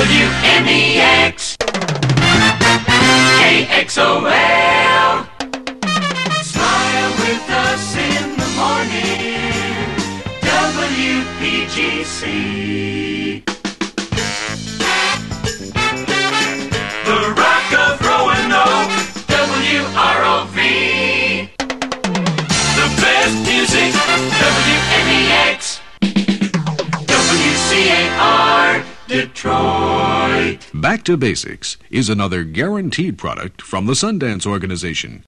WMEX. KXOL. Smile with us in the morning. WPGC. The Rock of Roanoke. WROV. The best music. WMEX. WCAR. Detroit. Back to Basics is another guaranteed product from the Sundance Organization.